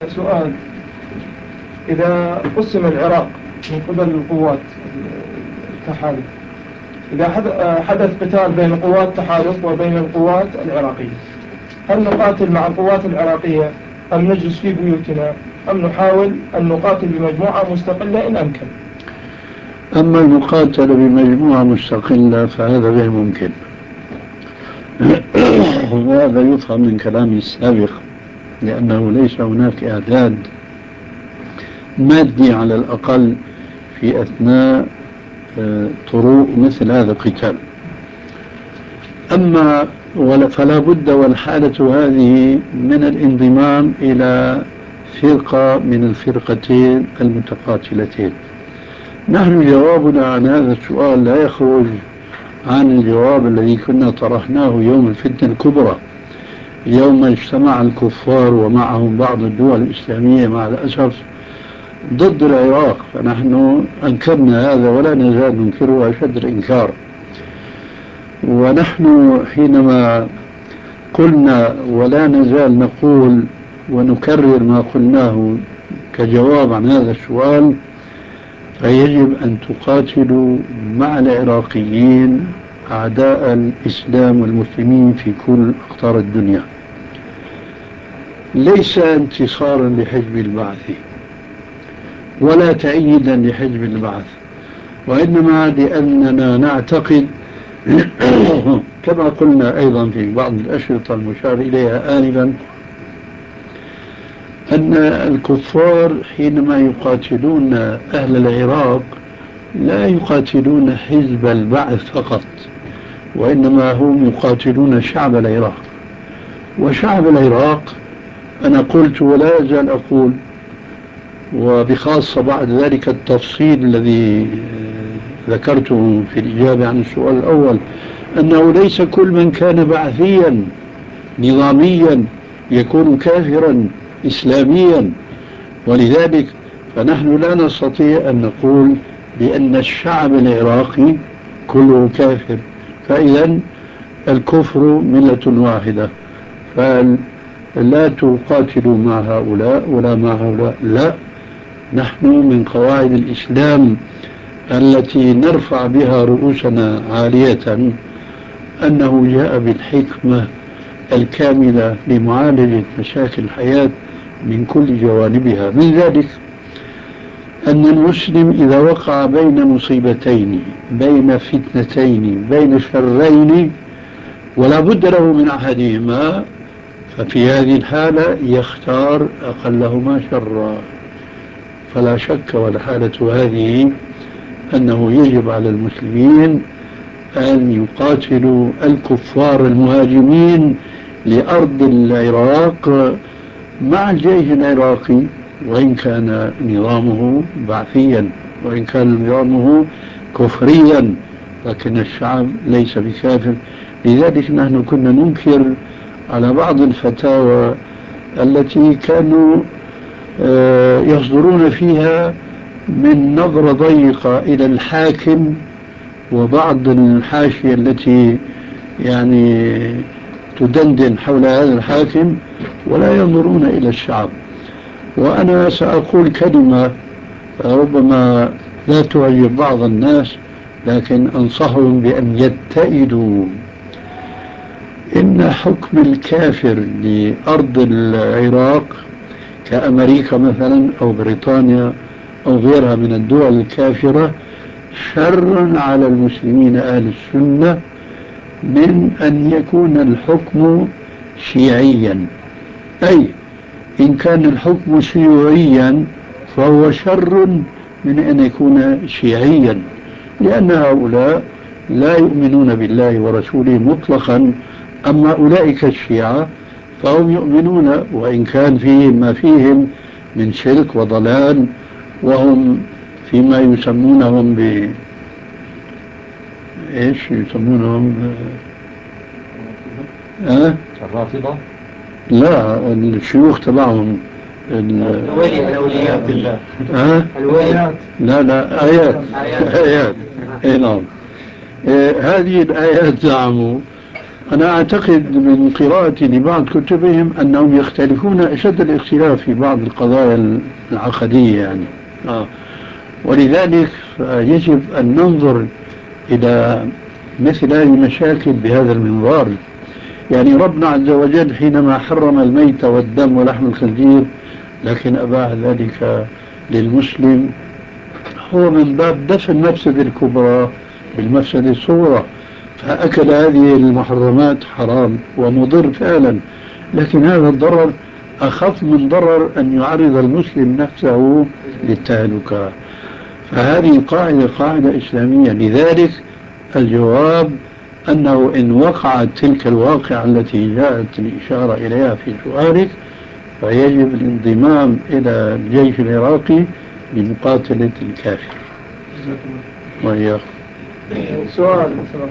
سؤال: إذا قسم العراق من قبل القوات التحالف، إذا حدث قتال بين قوات التحالف وبين القوات العراقية، هل نقاتل مع القوات العراقية أم نجلس في بيوتنا أم نحاول أن نقاتل بمجموعة مستقلة إن أمكن؟ أما المقاتلة بمجموعة مستقلة فهذا غير ممكن. وهذا يفهم من كلامي السابق، لأنه ليس هناك إعداد مادي على الأقل في أثناء طروء مثل هذا القتال. أما فلا بد والحالة هذه من الانضمام إلى فرقة من الفرقتين المتقاتلتين. نحن جوابنا عن هذا السؤال لا يخرج عن الجواب الذي كنا طرحناه يوم الفتنة الكبرى، يوم اجتمع الكفار ومعهم بعض الدول الإسلامية مع الأسف ضد العراق، فنحن أنكرنا هذا ولا نزال ننكره أشد الإنكار. ونحن حينما قلنا ولا نزال نقول ونكرر ما قلناه كجواب عن هذا السؤال، فيجب أن تقاتلوا مع العراقيين أعداء الإسلام والمسلمين في كل أقطار الدنيا، ليس انتصارا لحزب البعث ولا تأييدا لحزب البعث، وإنما لأننا نعتقد كما قلنا أيضا في بعض الأشرطة المشار إليها آنفا، أن الكفار حينما يقاتلون أهل العراق لا يقاتلون حزب البعث فقط، وإنما هم يقاتلون شعب العراق. وشعب العراق أنا قلت ولا أزال أقول، وبخاصة بعد ذلك التفصيل الذي ذكرته في الإجابة عن السؤال الأول، أنه ليس كل من كان بعثيا نظاميا يكون كافرا إسلاميا. ولذلك فنحن لا نستطيع أن نقول بأن الشعب العراقي كله كافر، فإذا الكفر ملة واحدة، فلا تقاتلوا مع هؤلاء ولا مع هؤلاء. لا، نحن من قواعد الإسلام التي نرفع بها رؤوسنا عالية أنه جاء بالحكمة الكاملة لمعالجة مشاكل الحياة من كل جوانبها. من ذلك أن المسلم إذا وقع بين مصيبتين، بين فتنتين، بين شرين، ولا بد له من أحدهما، ففي هذه الحالة يختار أقلهما شرا. فلا شك والحالة هذه أنه يجب على المسلمين أن يقاتلوا الكفار المهاجمين لأرض العراق مع الجيش العراقي، وإن كان نظامه بعثيا وإن كان نظامه كفريا، لكن الشعب ليس بكافر. لذلك نحن كنا ننكر على بعض الفتاوى التي كانوا يصدرون فيها من نظرة ضيقة إلى الحاكم وبعض الحاشية التي يعني تدندن حول هذا الحاكم، ولا ينظرون إلى الشعب. وأنا سأقول كلمة ربما لا تعجب بعض الناس، لكن أنصحهم بأن يتئدوا. إن حكم الكافر لأرض العراق كأمريكا مثلا أو بريطانيا أو غيرها من الدول الكافرة شر على المسلمين أهل السنة من أن يكون الحكم شيعيا. أي إن كان الحكم شيوعيا فهو شر من أن يكون شيعيا، لأن هؤلاء لا يؤمنون بالله ورسوله مطلقا. أما أولئك الشيعة فهم يؤمنون، وإن كان فيهم ما فيهم من شرك وضلال، وهم فيما يسمونهم إيش يسمونهم؟ الرافضة؟ لا، الشيوخ تبعهم الأولياء بالله. الولايات. لا آيات. أي نعم. هذه الآيات زعموا أنا أعتقد من قراءتي لبعض كتبهم أنهم يختلفون أشد الاختلاف في بعض القضايا العقدية يعني. ولذلك يجب أن ننظر إلى مثل هذه المشاكل بهذا المنظار. يعني ربنا عز وجل حينما حرم الميت والدم ولحم الخنزير لكن أباح ذلك للمسلم، هو من باب دفع المفسدة الكبرى بالمفسدة الصغرى. فأكل هذه المحرمات حرام ومضر فعلا، لكن هذا الضرر أخف من ضرر أن يعرض المسلم نفسه للتهلكة. فهذه القاعدة قاعدة إسلامية. لذلك الجواب أنه إن وقعت تلك الواقعة التي جاءت الإشارة إليها في سؤالك فيجب الانضمام إلى الجيش العراقي لمقاتلة الكافر. وإياكم. سؤال